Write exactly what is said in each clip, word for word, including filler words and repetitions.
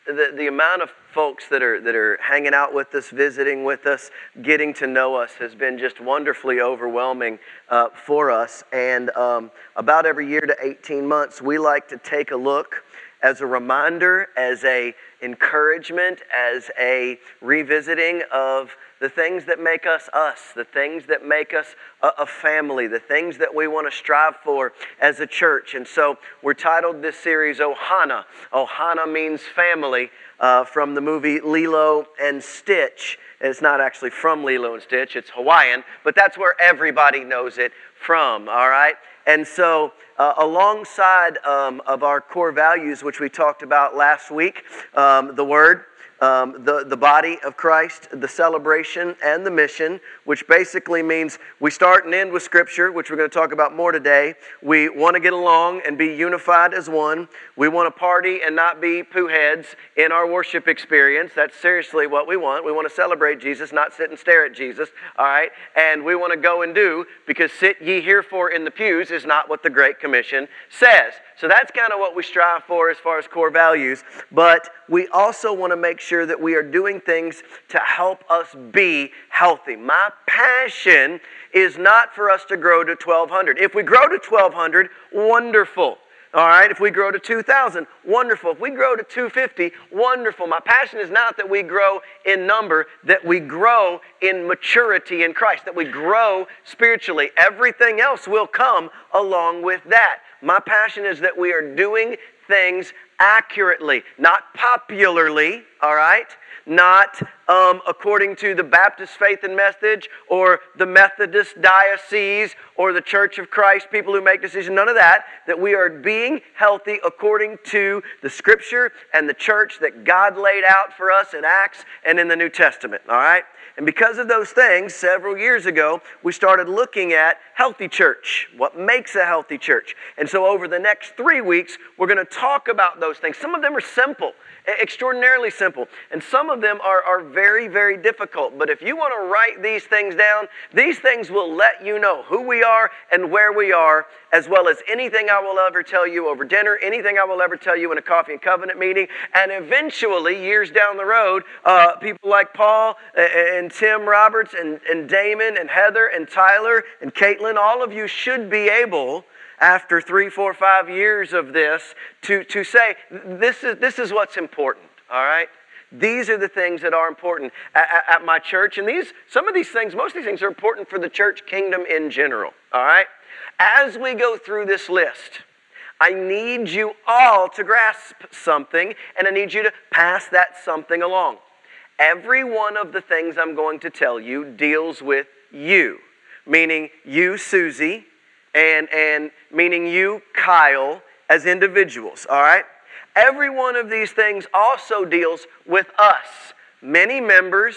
the, the amount of folks that are that are hanging out with us, visiting with us, getting to know us has been just wonderfully overwhelming uh, for us. And um, about every year to eighteen months, we like to take a look as a reminder, as a encouragement, as a revisiting of the things that make us us, the things that make us a, a family, the things that we want to strive for as a church. And so we're titled this series Ohana. Ohana means family, uh, from the movie Lilo and Stitch. It's not actually from Lilo and Stitch, it's Hawaiian, but that's where everybody knows it from, all right? And so uh, alongside um, of our core values, which we talked about last week, um, the Word, Um, the, the body of Christ, the celebration, and the mission, which basically means we start and end with Scripture, which we're going to talk about more today. We want to get along and be unified as one. We want to party and not be poo heads in our worship experience. That's seriously what we want. We want to celebrate Jesus, not sit and stare at Jesus, all right? And we want to go and do, because sit ye herefore in the pews is not what the Great Commission says. So that's kind of what we strive for as far as core values. But we also want to make sure that we are doing things to help us be healthy. My passion is not for us to grow to twelve hundred. If we grow to twelve hundred, wonderful. All right, if we grow to two thousand, wonderful. If we grow to two hundred fifty, wonderful. My passion is not that we grow in number, that we grow in maturity in Christ, that we grow spiritually. Everything else will come along with that. My passion is that we are doing things accurately, not popularly, all right? Not um, according to the Baptist Faith and Message or the Methodist Diocese or the Church of Christ, people who make decisions, none of that. That we are being healthy according to the Scripture and the church that God laid out for us in Acts and in the New Testament, all right? And because of those things, several years ago, we started looking at healthy church, what makes a healthy church. And so over the next three weeks, we're going to talk about those things. Some of them are simple, extraordinarily simple, and some of them are, are very, very difficult. But if you want to write these things down, these things will let you know who we are and where we are, as well as anything I will ever tell you over dinner, anything I will ever tell you in a Coffee and Covenant meeting, and eventually, years down the road, uh, people like Paul and Tim Roberts and, and Damon and Heather and Tyler and Caitlin, all of you should be able, after three, four, five years of this, to, to say, this is, this is what's important, all right? These are the things that are important at, at my church. And these, some of these things, most of these things are important for the church kingdom in general, all right? As we go through this list, I need you all to grasp something, and I need you to pass that something along. Every one of the things I'm going to tell you deals with you, meaning you, Susie, and, and meaning you, Kyle, as individuals, all right? Every one of these things also deals with us. Many members,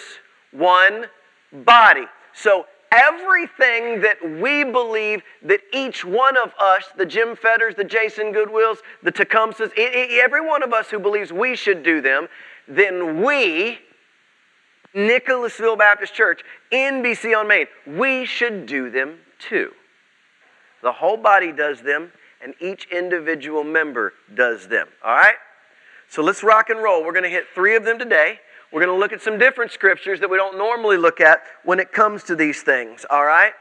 one body. So everything that we believe that each one of us, the Jim Fetters, the Jason Goodwills, the Tecumsehs, every one of us who believes we should do them, then we, Nicholasville Baptist Church, N B C on Main, we should do them too. The whole body does them, and each individual member does them. All right? So let's rock and roll. We're going to hit three of them today. We're going to look at some different scriptures that we don't normally look at when it comes to these things. All right?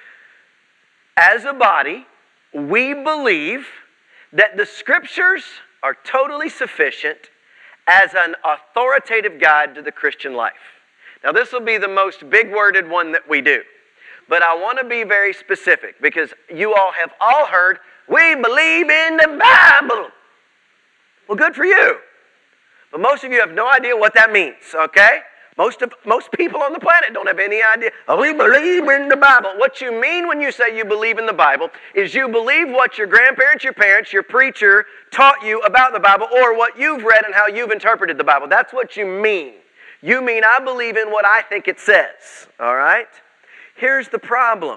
As a body, we believe that the scriptures are totally sufficient as an authoritative guide to the Christian life. Now, this will be the most big-worded one that we do. But I want to be very specific, because you all have all heard, we believe in the Bible. Well, good for you. But most of you have no idea what that means, okay? Most of most people on the planet don't have any idea. Oh, we believe in the Bible. What you mean when you say you believe in the Bible is you believe what your grandparents, your parents, your preacher taught you about the Bible, or what you've read and how you've interpreted the Bible. That's what you mean. You mean I believe in what I think it says, all right? Here's the problem.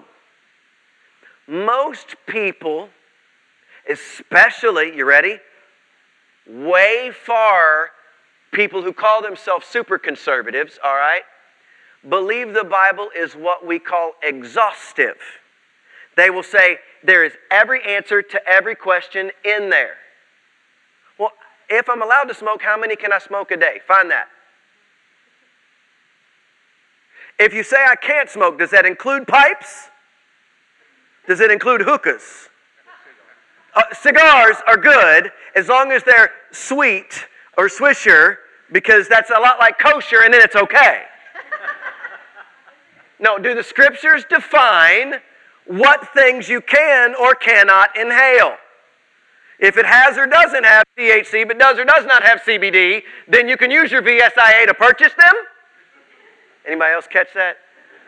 Most people, especially, you ready? Way far people who call themselves super conservatives, all right, believe the Bible is what we call exhaustive. They will say there is every answer to every question in there. Well, If I'm allowed to smoke, how many can I smoke a day? Find that. If you say I can't smoke, does that include pipes? Does it include hookahs? Uh, cigars are good as long as they're sweet or Swisher, because that's a lot like kosher and then it's okay. No, do the scriptures define what things you can or cannot inhale? If it has or doesn't have T H C, but does or does not have C B D, then you can use your V S I A to purchase them? Anybody else catch that?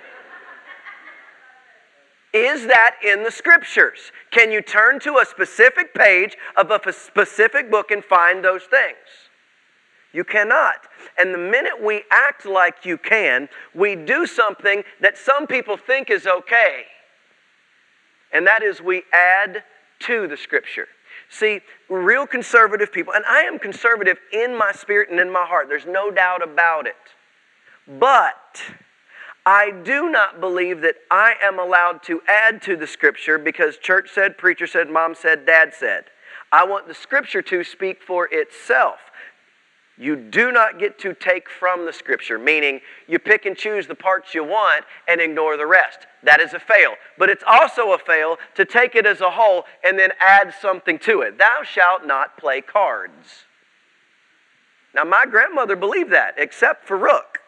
Is that in the scriptures? Can you turn to a specific page of a specific book and find those things? You cannot. And the minute we act like you can, we do something that some people think is okay. And that is we add to the scripture. See, real conservative people, and I am conservative in my spirit and in my heart, there's no doubt about it. But I do not believe that I am allowed to add to the scripture because church said, preacher said, mom said, dad said. I want the scripture to speak for itself. You do not get to take from the scripture, meaning you pick and choose the parts you want and ignore the rest. That is a fail. But it's also a fail to take it as a whole and then add something to it. Thou shalt not play cards. Now, my grandmother believed that, except for Rook.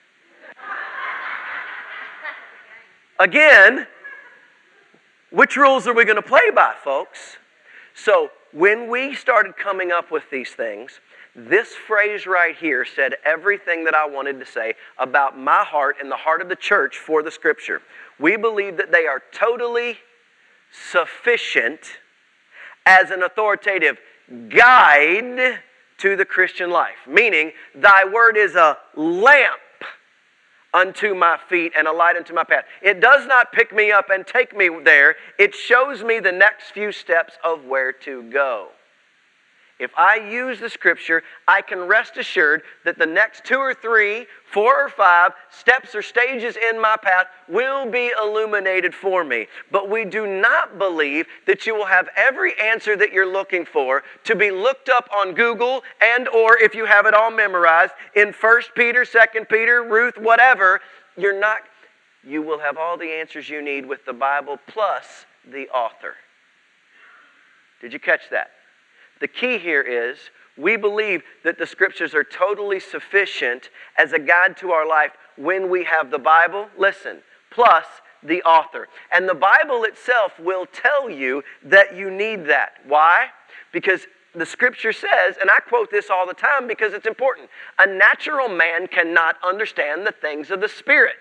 Again, which rules are we going to play by, folks? So, when we started coming up with these things, this phrase right here said everything that I wanted to say about my heart and the heart of the church for the scripture. We believe that they are totally sufficient as an authoritative guide to the Christian life. Meaning, thy word is a lamp unto my feet and a light unto my path. It does not pick me up and take me there. It shows me the next few steps of where to go. If I use the scripture, I can rest assured that the next two or three, four or five steps or stages in my path will be illuminated for me. But we do not believe that you will have every answer that you're looking for to be looked up on Google and or if you have it all memorized in First Peter, Second Peter, Ruth, whatever. You're not, you will have all the answers you need with the Bible plus the author. Did you catch that? The key here is we believe that the scriptures are totally sufficient as a guide to our life when we have the Bible, listen, plus the author. And the Bible itself will tell you that you need that. Why? Because the scripture says, and I quote this all the time because it's important, a natural man cannot understand the things of the Spirit.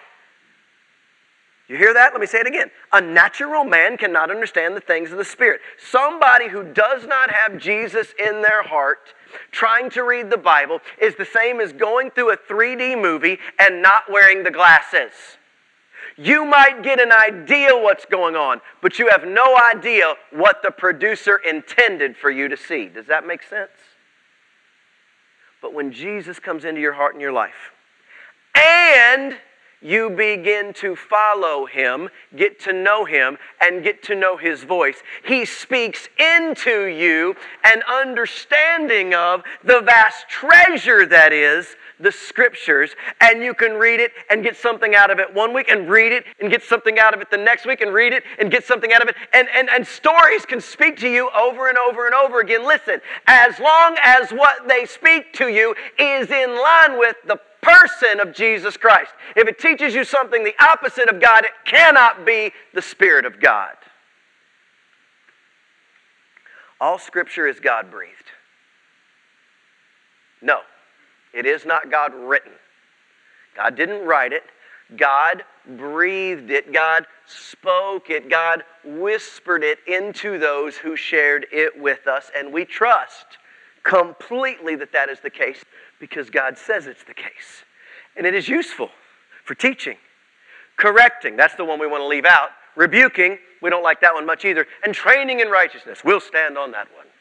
You hear that? Let me say it again. A natural man cannot understand the things of the Spirit. Somebody who does not have Jesus in their heart, trying to read the Bible, is the same as going through a three D movie and not wearing the glasses. You might get an idea what's going on, but you have no idea what the producer intended for you to see. Does that make sense? But when Jesus comes into your heart and your life, and you begin to follow Him, get to know Him, and get to know His voice, He speaks into you an understanding of the vast treasure that is the Scriptures, and you can read it and get something out of it one week, and read it and get something out of it the next week, and read it and get something out of it, and, and, and stories can speak to you over and over and over again. Listen, as long as what they speak to you is in line with the person of Jesus Christ. If it teaches you something the opposite of God, it cannot be the Spirit of God. All Scripture is God-breathed. No, it is not God written. God didn't write it. God breathed it. God spoke it. God whispered it into those who shared it with us. And we trust completely that that is the case because God says it's the case. And it is useful for teaching, correcting. That's the one we want to leave out. Rebuking. We don't like that one much either. And training in righteousness. We'll stand on that one.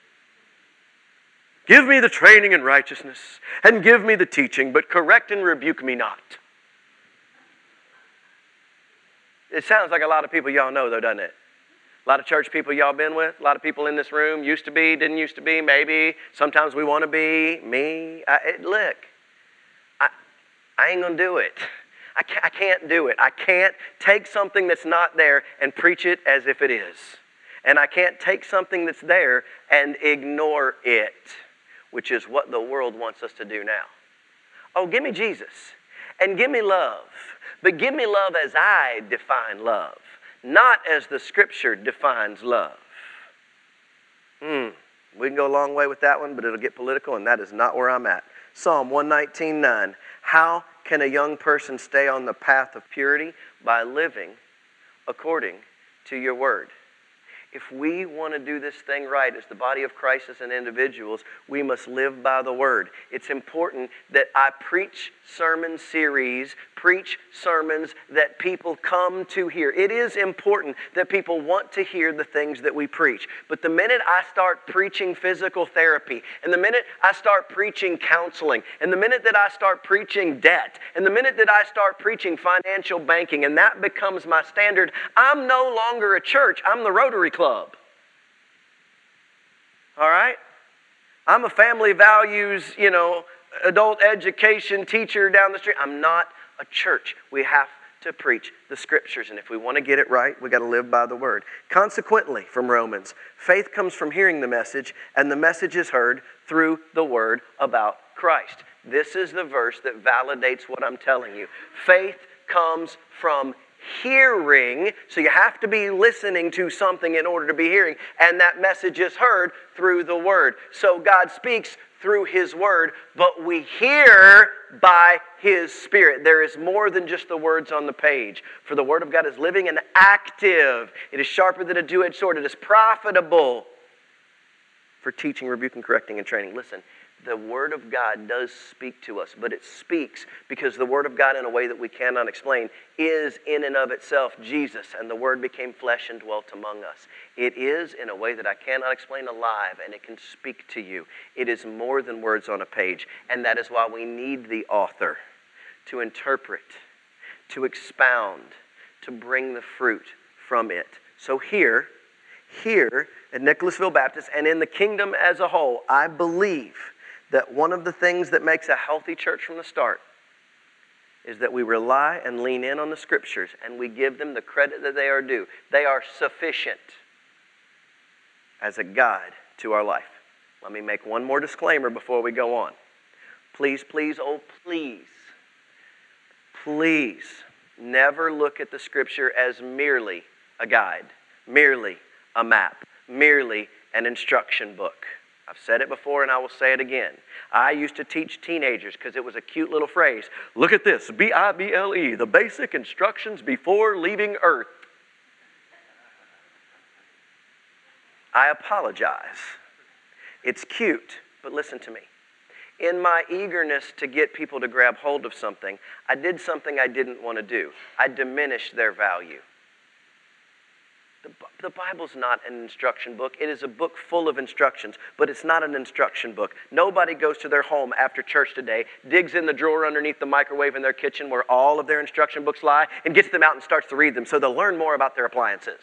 Give me the training in righteousness and give me the teaching, but correct and rebuke me not. It sounds like a lot of people y'all know though, doesn't it? A lot of church people y'all been with, a lot of people in this room, used to be, didn't used to be, maybe. Sometimes we want to be, me. I, it, look, I, I ain't going to do it. I can't, I can't do it. I can't take something that's not there and preach it as if it is. And I can't take something that's there and ignore it, which is what the world wants us to do now. Oh, give me Jesus and give me love, but give me love as I define love, not as the Scripture defines love. Hmm, we can go a long way with that one, but it'll get political, and that is not where I'm at. Psalm one nineteen, nine. How can a young person stay on the path of purity? By living according to your word. If we want to do this thing right as the body of Christ as an individuals, we must live by the word. It's important that I preach sermon series, preach sermons that people come to hear. It is important that people want to hear the things that we preach. But the minute I start preaching physical therapy, and the minute I start preaching counseling, and the minute that I start preaching debt, and the minute that I start preaching financial banking, and that becomes my standard, I'm no longer a church. I'm the Rotary Club. All right? I'm a family values, you know, adult education teacher down the street. I'm not a church. We have to preach the Scriptures, and if we want to get it right, we got to live by the word. Consequently, from Romans, faith comes from hearing the message, and the message is heard through the word about Christ. This is the verse that validates what I'm telling you. Faith comes from hearing, so you have to be listening to something in order to be hearing, and that message is heard through the word. So God speaks through His word, but we hear by His Spirit. There is more than just the words on the page. For the word of God is living and active. It is sharper than a two-edged sword. It is profitable for teaching, rebuking, correcting, and training. Listen, the Word of God does speak to us, but it speaks because the Word of God, in a way that we cannot explain, is in and of itself Jesus, and the Word became flesh and dwelt among us. It is, in a way that I cannot explain, alive, and it can speak to you. It is more than words on a page, and that is why we need the author to interpret, to expound, to bring the fruit from it. So here, here at Nicholasville Baptist, and in the kingdom as a whole, I believe that one of the things that makes a healthy church from the start is that we rely and lean in on the Scriptures, and we give them the credit that they are due. They are sufficient as a guide to our life. Let me make one more disclaimer before we go on. Please, please, oh please, please never look at the Scripture as merely a guide, merely a map, merely an instruction book. I've said it before and I will say it again. I used to teach teenagers because it was a cute little phrase. Look at this, B I B L E, the basic instructions before leaving Earth. I apologize. It's cute, but listen to me. In my eagerness to get people to grab hold of something, I did something I didn't want to do. I diminished their value. The, the Bible's not an instruction book. It is a book full of instructions, but it's not an instruction book. Nobody goes to their home after church today, digs in the drawer underneath the microwave in their kitchen where all of their instruction books lie, and gets them out and starts to read them so they'll learn more about their appliances.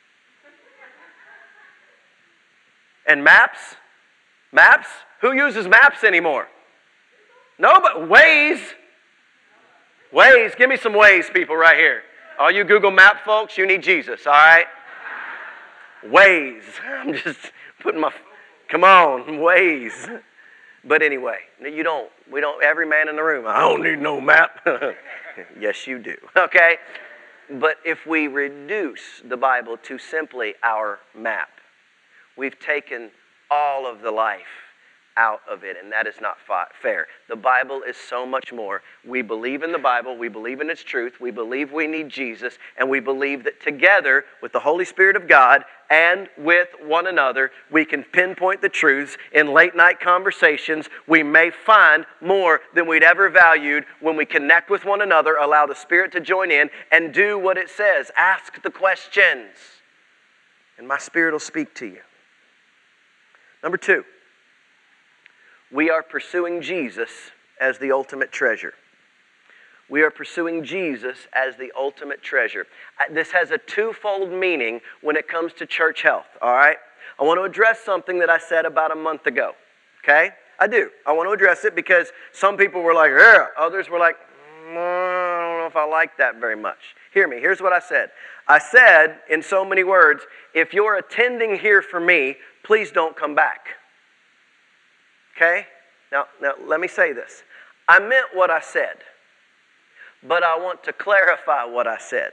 And maps? Maps? Who uses maps anymore? No, but Waze. Waze. Give me some Waze people right here. All you Google Map folks, you need Jesus, all right? Waze. I'm just putting my, come on, Waze. But anyway, you don't, we don't, every man in the room, I don't need no map. Yes, you do, okay? But if we reduce the Bible to simply our map, we've taken all of the life out of it, and that is not fa- fair. The Bible is so much more. We believe in the Bible, we believe in its truth, we believe we need Jesus, and we believe that together with the Holy Spirit of God and with one another, we can pinpoint the truths in late night conversations. We may find more than we'd ever valued when we connect with one another, allow the Spirit to join in, and do what it says. Ask the questions, and my Spirit will speak to you. Number two, we are pursuing Jesus as the ultimate treasure. We are pursuing Jesus as the ultimate treasure. This has a twofold meaning when it comes to church health, all right? I want to address something that I said about a month ago, okay? I do. I want to address it because some people were like, yeah. Others were like, mm, I don't know if I like that very much. Hear me. Here's what I said. I said, in so many words, if you're attending here for me, please don't come back. Okay? Now, now let me say this. I meant what I said, but I want to clarify what I said.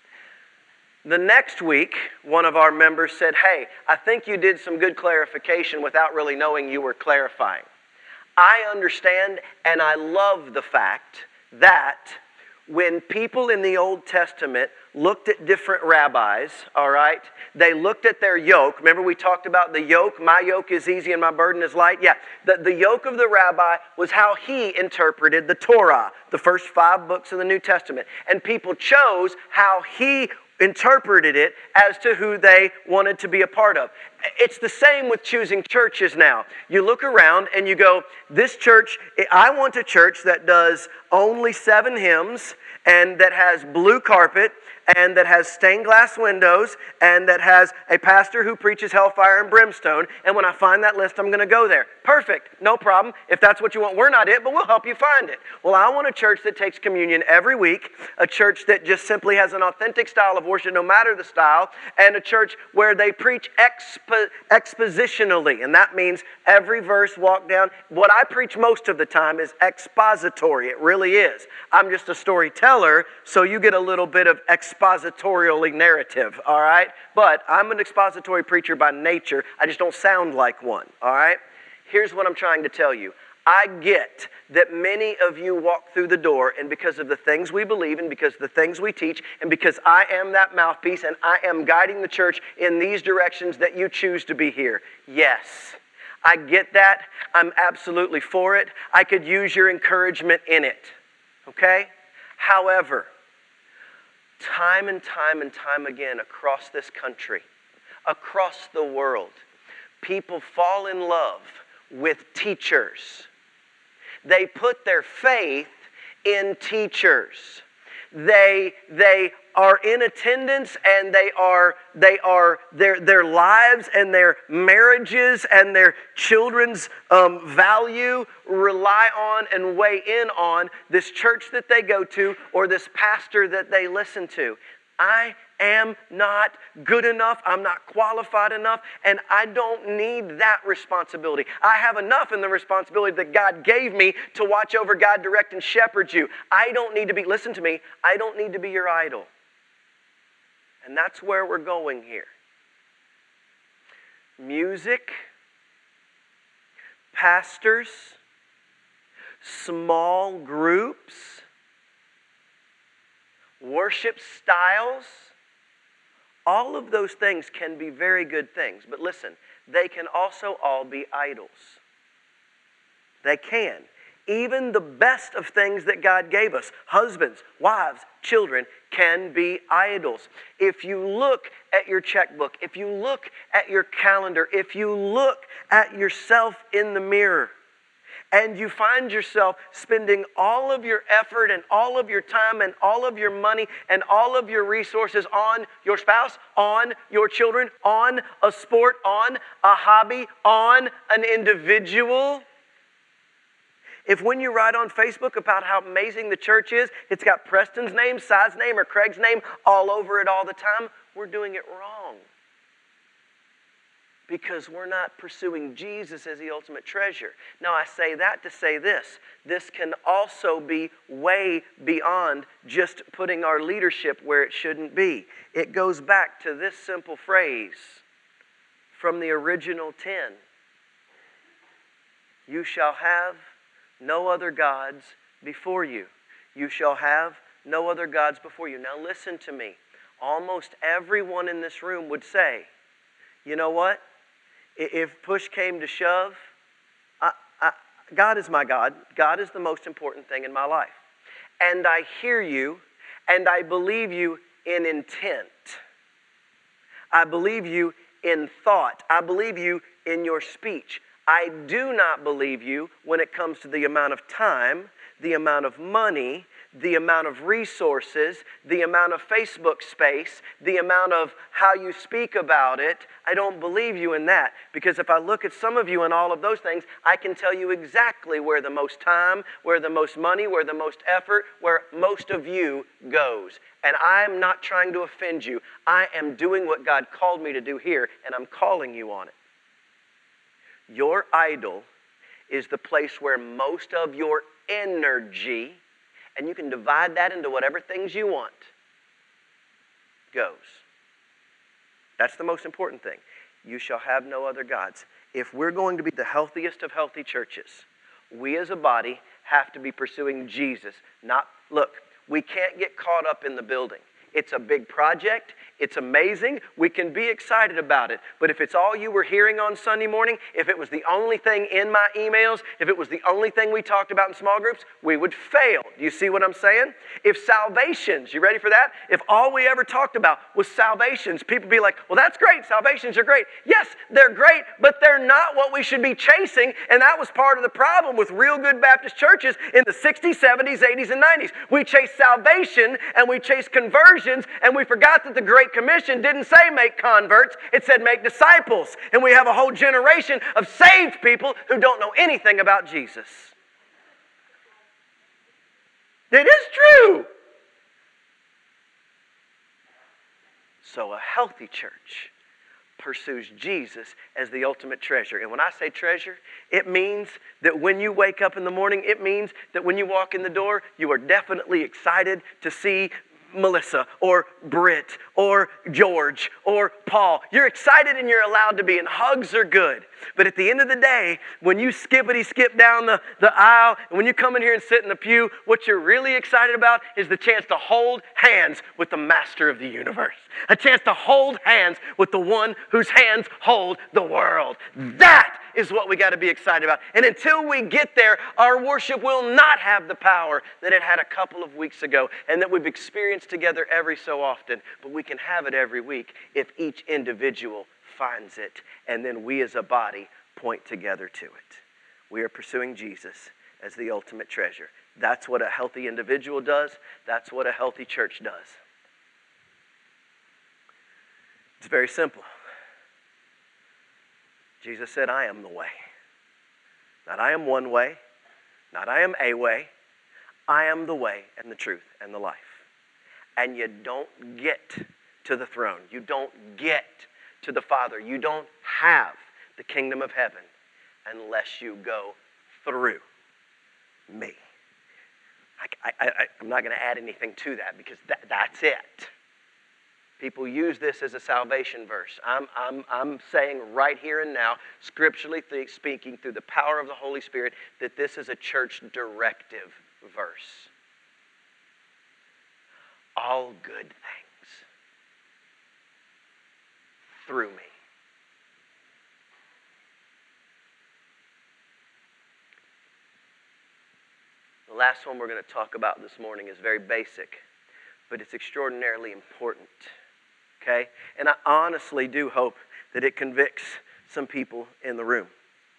The next week, one of our members said, hey, I think you did some good clarification without really knowing you were clarifying. I understand and I love the fact that when people in the Old Testament looked at different rabbis, all right, they looked at their yoke. Remember we talked about the yoke, my yoke is easy and my burden is light? Yeah, the, the yoke of the rabbi was how he interpreted the Torah, the first five books of the New Testament. And people chose how he interpreted it as to who they wanted to be a part of. It's the same with choosing churches now. You look around and you go, this church, I want a church that does only seven hymns and that has blue carpet and that has stained glass windows and that has a pastor who preaches hellfire and brimstone. And when I find that list, I'm going to go there. Perfect. No problem. If that's what you want, we're not it, but we'll help you find it. Well, I want a church that takes communion every week, a church that just simply has an authentic style of worship, no matter the style, and a church where they preach expo- expositionally. And that means every verse walk down. What I preach most of the time is expository. It really is. I'm just a storyteller, so you get a little bit of expositorially narrative, all right? But I'm an expository preacher by nature. I just don't sound like one, all right? Here's what I'm trying to tell you. I get that many of you walk through the door, and because of the things we believe and because of the things we teach, and because I am that mouthpiece and I am guiding the church in these directions, that you choose to be here. Yes, I get that. I'm absolutely for it. I could use your encouragement in it, okay? However, time and time and time again across this country, across the world, people fall in love with teachers. They put their faith in teachers. They, they are in attendance and they are, they are their, their lives and their marriages and their children's um, value rely on and weigh in on this church that they go to or this pastor that they listen to. I am not good enough. I'm not qualified enough. And I don't need that responsibility. I have enough in the responsibility that God gave me to watch over, God, direct, and shepherd you. I don't need to be, listen to me, I don't need to be your idol. And that's where we're going here. Music, pastors, small groups, worship styles, all of those things can be very good things. But listen, they can also all be idols. They can. Even the best of things that God gave us, husbands, wives, children, can be idols. If you look at your checkbook, if you look at your calendar, if you look at yourself in the mirror, and you find yourself spending all of your effort and all of your time and all of your money and all of your resources on your spouse, on your children, on a sport, on a hobby, on an individual. If when you write on Facebook about how amazing the church is, it's got Preston's name, Si's name, or Craig's name all over it all the time, we're doing it wrong. Because we're not pursuing Jesus as the ultimate treasure. Now, I say that to say this. This can also be way beyond just putting our leadership where it shouldn't be. It goes back to this simple phrase from the original ten. You shall have no other gods before you. You shall have no other gods before you. Now, listen to me. Almost everyone in this room would say, you know what? If push came to shove, I, I, God is my God. God is the most important thing in my life. And I hear you, and I believe you in intent. I believe you in thought. I believe you in your speech. I do not believe you when it comes to the amount of time, the amount of money, the amount of resources, the amount of Facebook space, the amount of how you speak about it. I don't believe you in that. Because if I look at some of you and all of those things, I can tell you exactly where the most time, where the most money, where the most effort, where most of you goes. And I'm not trying to offend you. I am doing what God called me to do here, and I'm calling you on it. Your idol is the place where most of your energy, and you can divide that into whatever things you want, goes. That's the most important thing. You shall have no other gods. If we're going to be the healthiest of healthy churches, we as a body have to be pursuing Jesus. Not, look, we can't get caught up in the building. It's a big project. It's amazing. We can be excited about it. But if it's all you were hearing on Sunday morning, if it was the only thing in my emails, if it was the only thing we talked about in small groups, we would fail. Do you see what I'm saying? If salvations, you ready for that? If all we ever talked about was salvations, people be like, well, that's great. Salvations are great. Yes, they're great, but they're not what we should be chasing. And that was part of the problem with real good Baptist churches in the sixties, seventies, eighties, and nineties. We chased salvation and we chased conversion. And we forgot that the Great Commission didn't say make converts, it said make disciples. And we have a whole generation of saved people who don't know anything about Jesus. It is true. So a healthy church pursues Jesus as the ultimate treasure. And when I say treasure, it means that when you wake up in the morning, it means that when you walk in the door, you are definitely excited to see Melissa or Britt or George or Paul. You're excited and you're allowed to be, and hugs are good. But at the end of the day, when you skippity skip down the, the aisle, and when you come in here and sit in the pew, what you're really excited about is the chance to hold hands with the master of the universe. A chance to hold hands with the one whose hands hold the world. That is what we got to be excited about. And until we get there, our worship will not have the power that it had a couple of weeks ago and that we've experienced together every so often. But we can have it every week if each individual finds it, and then we as a body point together to it. We are pursuing Jesus as the ultimate treasure. That's what a healthy individual does. That's what a healthy church does. It's very simple. Jesus said, I am the way. Not I am one way. Not I am a way. I am the way and the truth and the life. And you don't get to the throne. You don't get to the Father. You don't have the kingdom of heaven unless you go through me. I, I, I, I'm not going to add anything to that because that, that's it. People use this as a salvation verse. I'm, I'm, I'm saying right here and now, scripturally speaking, through the power of the Holy Spirit, that this is a church directive verse. All good things through me. The last one we're going to talk about this morning is very basic, but it's extraordinarily important. Okay? And I honestly do hope that it convicts some people in the room.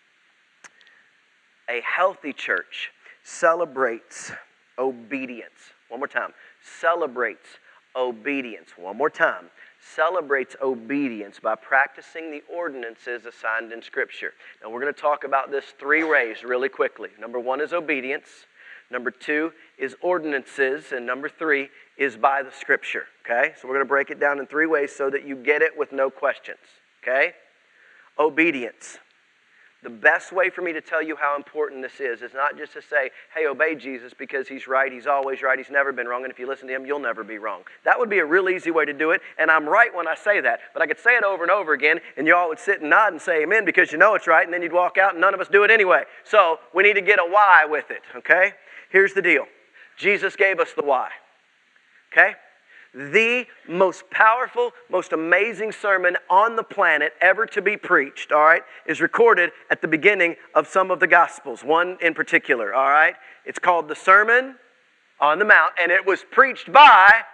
A healthy church celebrates obedience. One more time. Celebrates obedience. One more time. Celebrates obedience by practicing the ordinances assigned in Scripture. Now we're going to talk about this three ways really quickly. Number one is obedience. Number two is ordinances. And number three is by the Scripture. Okay? So we're going to break it down in three ways so that you get it with no questions. Okay? Obedience. The best way for me to tell you how important this is is not just to say, hey, obey Jesus because he's right, he's always right, he's never been wrong, and if you listen to him, you'll never be wrong. That would be a real easy way to do it, and I'm right when I say that, but I could say it over and over again, and you all would sit and nod and say amen because you know it's right, and then you'd walk out and none of us do it anyway. So we need to get a why with it, okay? Here's the deal. Jesus gave us the why, okay? The most powerful, most amazing sermon on the planet ever to be preached, all right, is recorded at the beginning of some of the Gospels, one in particular, all right? It's called the Sermon on the Mount, and it was preached by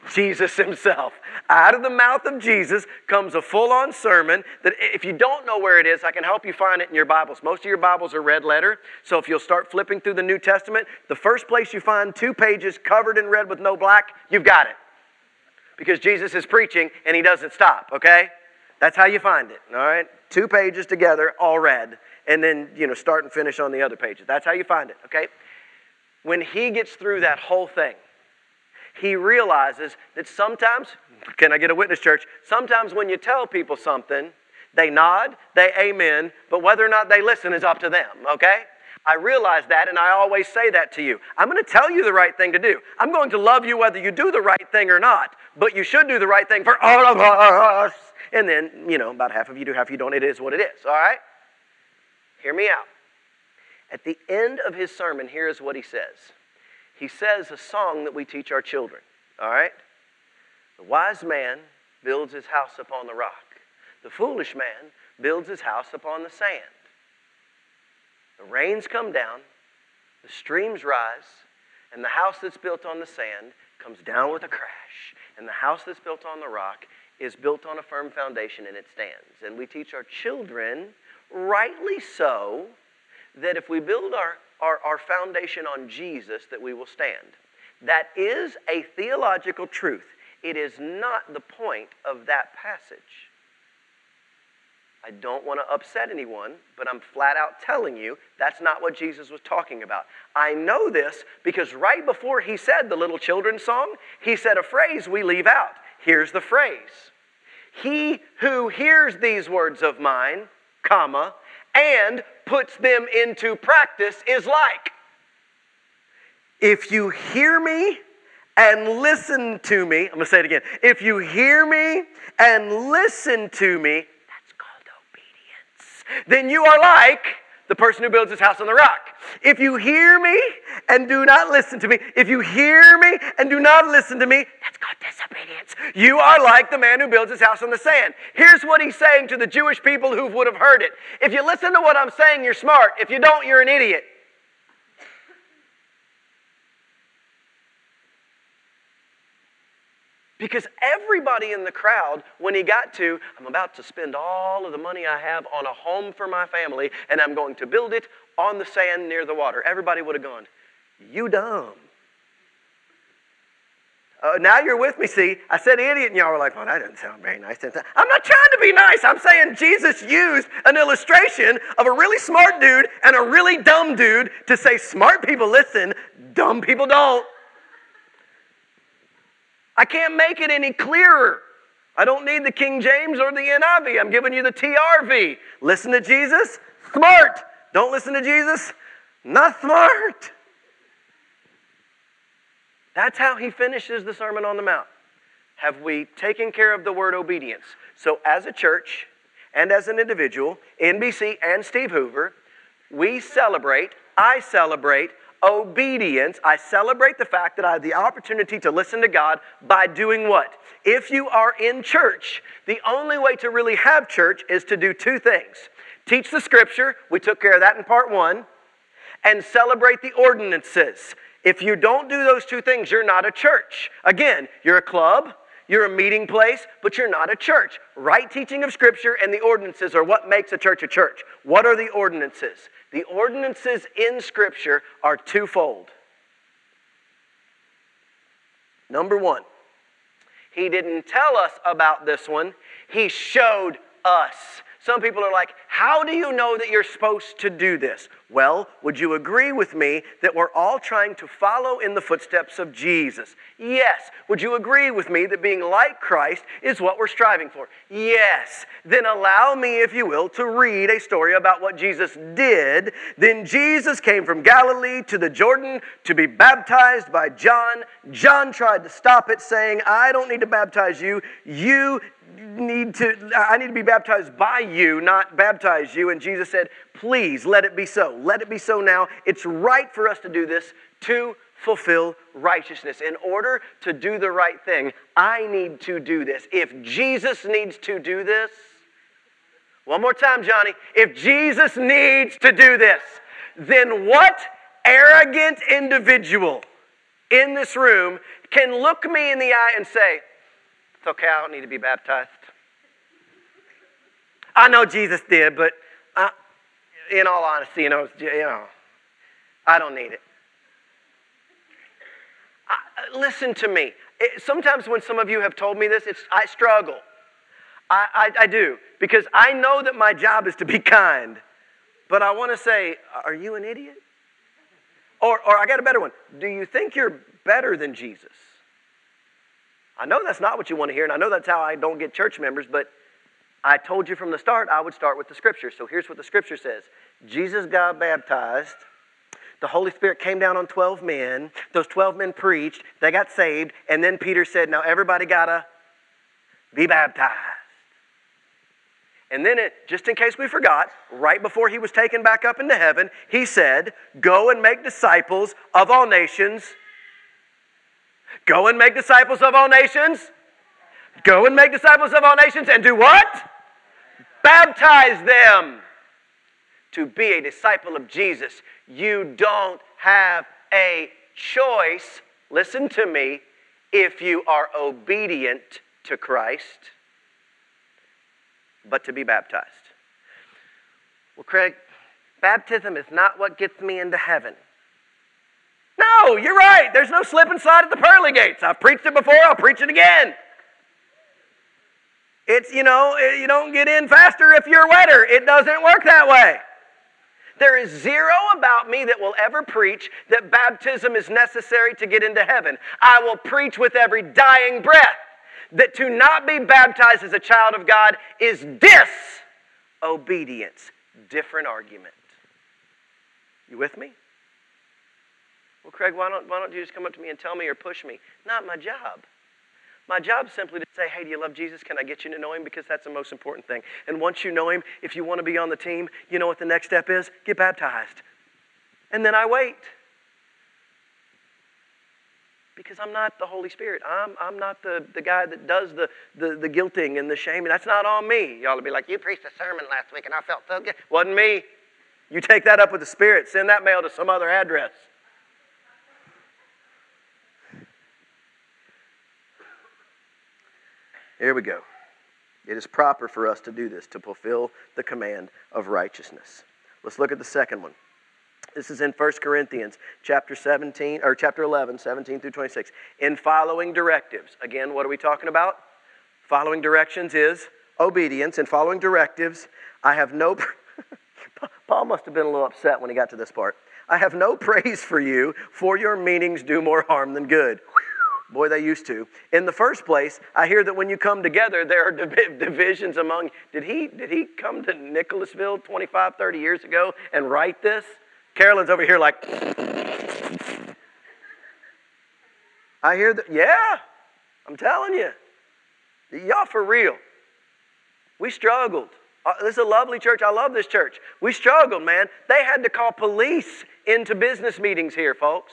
Jesus himself. Out of the mouth of Jesus comes a full-on sermon that if you don't know where it is, I can help you find it in your Bibles. Most of your Bibles are red letter, so if you'll start flipping through the New Testament, the first place you find two pages covered in red with no black, you've got it. Because Jesus is preaching and he doesn't stop, okay? That's how you find it, all right? Two pages together, all red, and then, you know, start and finish on the other pages. That's how you find it, okay? When he gets through that whole thing, he realizes that sometimes, can I get a witness, church? Sometimes when you tell people something, they nod, they amen, but whether or not they listen is up to them, okay? I realize that, and I always say that to you. I'm going to tell you the right thing to do. I'm going to love you whether you do the right thing or not, but you should do the right thing for all of us. And then, you know, about half of you do, half of you don't. It is what it is, all right? Hear me out. At the end of his sermon, here is what he says. He says a song that we teach our children, all right? The wise man builds his house upon the rock. The foolish man builds his house upon the sand. The rains come down, the streams rise, and the house that's built on the sand comes down with a crash. And the house that's built on the rock is built on a firm foundation and it stands. And we teach our children, rightly so, that if we build our Our, our foundation on Jesus, that we will stand. That is a theological truth. It is not the point of that passage. I don't want to upset anyone, but I'm flat out telling you that's not what Jesus was talking about. I know this because right before he said the little children's song, he said a phrase we leave out. Here's the phrase. He who hears these words of mine, comma, and puts them into practice is like. If you hear me and listen to me, I'm going to say it again. If you hear me and listen to me, that's called obedience. Then you are like the person who builds his house on the rock. If you hear me and do not listen to me, if you hear me and do not listen to me, that's called disobedience. You are like the man who builds his house on the sand. Here's what he's saying to the Jewish people who would have heard it. If you listen to what I'm saying, you're smart. If you don't, you're an idiot. Because everybody in the crowd, when he got to, I'm about to spend all of the money I have on a home for my family, and I'm going to build it on the sand near the water. Everybody would have gone, you dumb. Uh, now you're with me, see? I said idiot, and y'all were like, well, that doesn't sound very nice. I'm not trying to be nice. I'm saying Jesus used an illustration of a really smart dude and a really dumb dude to say smart people listen, dumb people don't. I can't make it any clearer. I don't need the King James or the N I V. I'm giving you the T R V. Listen to Jesus, smart. Don't listen to Jesus, not smart. That's how he finishes the Sermon on the Mount. Have we taken care of the word obedience? So as a church and as an individual, N B C and Steve Hoover, we celebrate, I celebrate obedience. I celebrate the fact that I have the opportunity to listen to God by doing what? If you are in church, the only way to really have church is to do two things. Teach the scripture, we took care of that in part one, and celebrate the ordinances. If you don't do those two things, you're not a church. Again, you're a club, you're a meeting place, but you're not a church. Right teaching of scripture and the ordinances are what makes a church a church. What are the ordinances? The ordinances in Scripture are twofold. Number one, he didn't tell us about this one. He showed us. Some people are like, how do you know that you're supposed to do this? Well, would you agree with me that we're all trying to follow in the footsteps of Jesus? Yes. Would you agree with me that being like Christ is what we're striving for? Yes. Then allow me, if you will, to read a story about what Jesus did. Then Jesus came from Galilee to the Jordan to be baptized by John. John tried to stop it, saying, I don't need to baptize you. You need to, I need to be baptized by you, not baptize you. And Jesus said, please let it be so. Let it be so now. It's right for us to do this to fulfill righteousness. In order to do the right thing, I need to do this. If Jesus needs to do this, one more time, Johnny. If Jesus needs to do this, then what arrogant individual in this room can look me in the eye and say, it's okay, I don't need to be baptized. I know Jesus did, but I, in all honesty, you know, you know, I don't need it. I, listen to me. It, sometimes when some of you have told me this, it's I struggle. I, I, I do, because I know that my job is to be kind. But I want to say, are you an idiot? Or, or I got a better one. Do you think you're better than Jesus? I know that's not what you want to hear, and I know that's how I don't get church members, but I told you from the start I would start with the Scripture. So here's what the Scripture says. Jesus got baptized. The Holy Spirit came down on twelve men. Those twelve men preached. They got saved. And then Peter said, now everybody got to be baptized. And then, it, just in case we forgot, right before he was taken back up into heaven, he said, go and make disciples of all nations. Go and make disciples of all nations. Go and make disciples of all nations and do what? Baptize them to be a disciple of Jesus. You don't have a choice, listen to me, if you are obedient to Christ, but to be baptized. Well, Craig, baptism is not what gets me into heaven. No, you're right. There's no slip and slide at the pearly gates. I've preached it before. I'll preach it again. It's, you know, you don't get in faster if you're wetter. It doesn't work that way. There is zero about me that will ever preach that baptism is necessary to get into heaven. I will preach with every dying breath that to not be baptized as a child of God is disobedience. Different argument. You with me? Well, Craig, why don't, why don't you just come up to me and tell me or push me? Not my job. My job is simply to say, hey, do you love Jesus? Can I get you to know him? Because that's the most important thing. And once you know him, if you want to be on the team, you know what the next step is? Get baptized. And then I wait. Because I'm not the Holy Spirit. I'm, I'm not the, the guy that does the, the, the guilting and the shaming. That's not on me. Y'all will be like, you preached a sermon last week and I felt so good. Wasn't me. You take that up with the Spirit. Send that mail to some other address. Here we go. It is proper for us to do this, to fulfill the command of righteousness. Let's look at the second one. This is in First Corinthians chapter seventeen, or chapter eleven, seventeen through twenty-six. In following directives. Again, what are we talking about? Following directions is obedience. In following directives, I have no... Paul must have been a little upset when he got to this part. I have no praise for you, for your meanings do more harm than good. Boy, they used to. In the first place, I hear that when you come together, there are div- divisions among... Did he, did he come to Nicholasville twenty-five, thirty years ago and write this? Carolyn's over here like... I hear that... Yeah, I'm telling you. Y'all for real. We struggled. Uh, this is a lovely church. I love this church. We struggled, man. They had to call police into business meetings here, folks.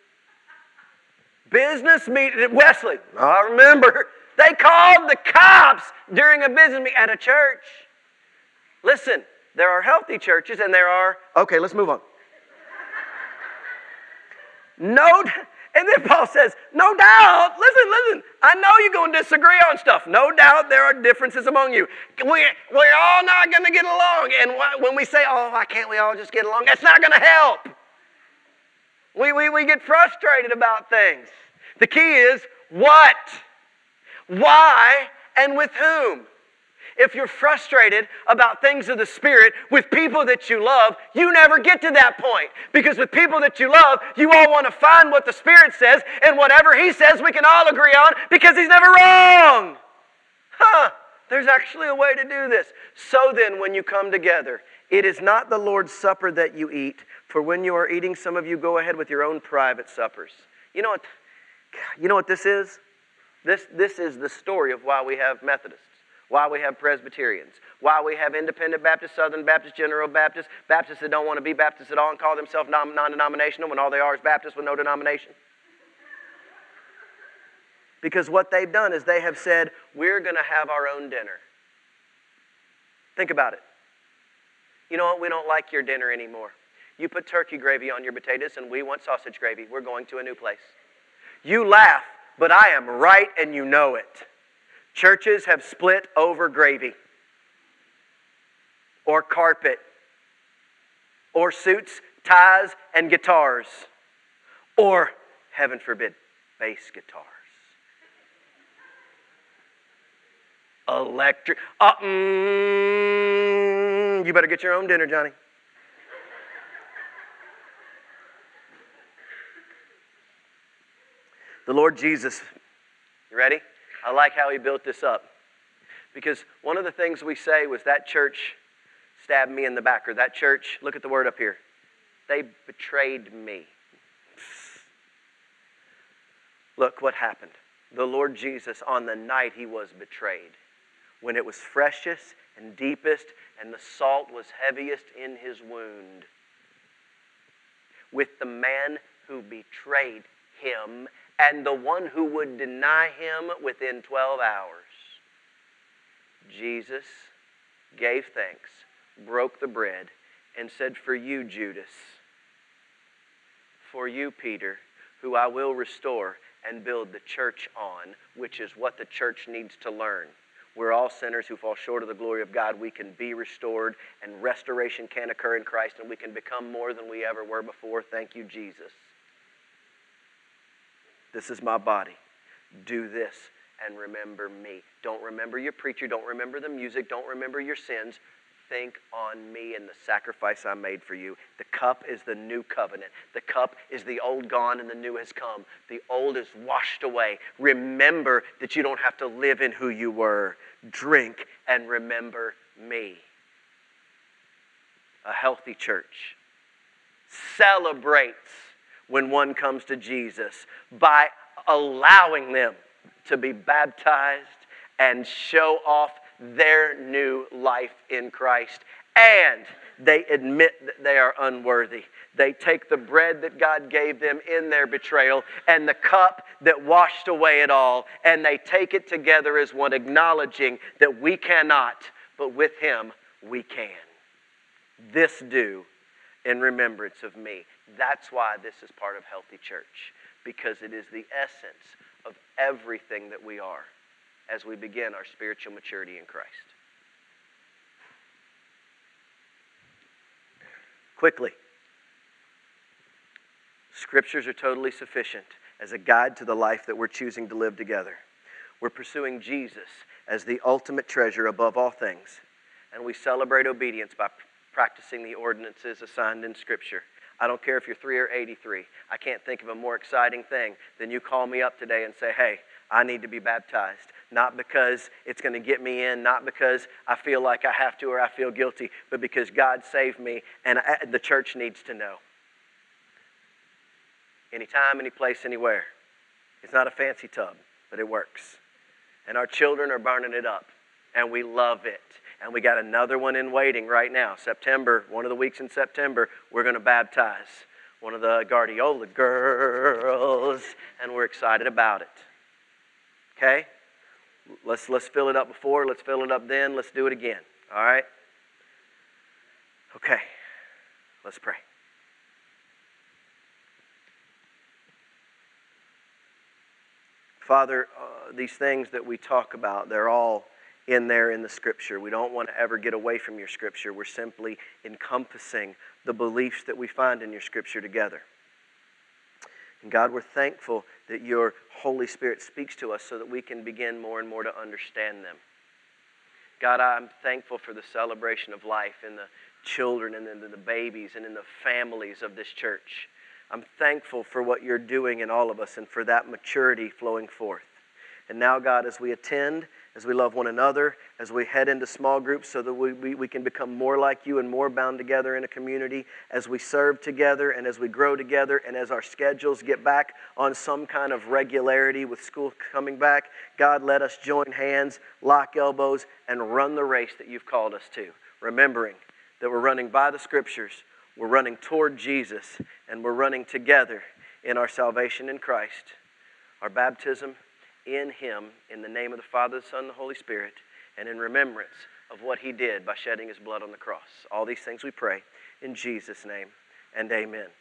Business meeting, Wesley, I remember, they called the cops during a business meeting at a church. Listen, there are healthy churches and there are, okay, let's move on. No, and then Paul says, no doubt, listen, listen, I know you're going to disagree on stuff. No doubt there are differences among you. We, we're all not going to get along. And when we say, oh, why can't we all just get along? That's not going to help. We, we, we get frustrated about things. The key is what, why, and with whom. If you're frustrated about things of the Spirit with people that you love, you never get to that point. Because with people that you love, you all want to find what the Spirit says, and whatever He says we can all agree on because He's never wrong. Huh, there's actually a way to do this. So then, when you come together, it is not the Lord's Supper that you eat, for when you are eating, some of you go ahead with your own private suppers. You know what, you know what this is? This, this is the story of why we have Methodists, why we have Presbyterians, why we have Independent Baptists, Southern Baptists, General Baptists, Baptists that don't want to be Baptists at all and call themselves non- non-denominational when all they are is Baptists with no denomination. Because what they've done is they have said, we're going to have our own dinner. Think about it. You know what? We don't like your dinner anymore. You put turkey gravy on your potatoes and we want sausage gravy. We're going to a new place. You laugh, but I am right and you know it. Churches have split over gravy or carpet or suits, ties, and guitars, or, heaven forbid, bass guitars. Electric. Uh, mm, you better get your own dinner, Johnny. The Lord Jesus, you ready? I like how he built this up. Because one of the things we say was that church stabbed me in the back, or that church, look at the word up here, they betrayed me. Look what happened. The Lord Jesus, on the night he was betrayed, when it was freshest and deepest and the salt was heaviest in his wound, with the man who betrayed him and the one who would deny him within twelve hours, Jesus gave thanks, broke the bread, and said, "For you, Judas, for you, Peter, who I will restore and build the church on," which is what the church needs to learn. We're all sinners who fall short of the glory of God. We can be restored, and restoration can occur in Christ, and we can become more than we ever were before. Thank you, Jesus. This is my body. Do this and remember me. Don't remember your preacher. Don't remember the music. Don't remember your sins. Think on me and the sacrifice I made for you. The cup is the new covenant. The cup is the old gone and the new has come. The old is washed away. Remember that you don't have to live in who you were. Drink and remember me. A healthy church celebrates when one comes to Jesus by allowing them to be baptized and show off their new life in Christ. And they admit that they are unworthy. They take the bread that God gave them in their betrayal and the cup that washed away it all, and they take it together as one, acknowledging that we cannot, but with him we can. This do in remembrance of me. That's why this is part of Healthy Church, because it is the essence of everything that we are as we begin our spiritual maturity in Christ. Quickly, Scriptures are totally sufficient as a guide to the life that we're choosing to live together. We're pursuing Jesus as the ultimate treasure above all things, and we celebrate obedience by practicing the ordinances assigned in Scripture. I don't care if you're three or eighty-three. I can't think of a more exciting thing than you call me up today and say, "Hey, I need to be baptized." Not because it's going to get me in, not because I feel like I have to or I feel guilty, but because God saved me and I, the church needs to know. Anytime, any place, anywhere. It's not a fancy tub, but it works. And our children are burning it up, and we love it. And we got another one in waiting right now. September, one of the weeks in September, we're going to baptize one of the Guardiola girls, and we're excited about it. Okay? Let's, let's fill it up before, let's fill it up then, let's do it again. All right? Okay. Let's pray. Father, uh, these things that we talk about, they're all in there in the Scripture. We don't want to ever get away from your Scripture. We're simply encompassing the beliefs that we find in your Scripture together. And God, we're thankful that your Holy Spirit speaks to us so that we can begin more and more to understand them. God, I'm thankful for the celebration of life in the children and in the babies and in the families of this church. I'm thankful for what you're doing in all of us and for that maturity flowing forth. And now, God, as we attend, as we love one another, as we head into small groups so that we, we, we can become more like you and more bound together in a community, as we serve together and as we grow together and as our schedules get back on some kind of regularity with school coming back, God, let us join hands, lock elbows, and run the race that you've called us to, remembering that we're running by the Scriptures, we're running toward Jesus, and we're running together in our salvation in Christ, our baptism in him, in the name of the Father, the Son, and the Holy Spirit, and in remembrance of what he did by shedding his blood on the cross. All these things we pray in Jesus' name, and amen.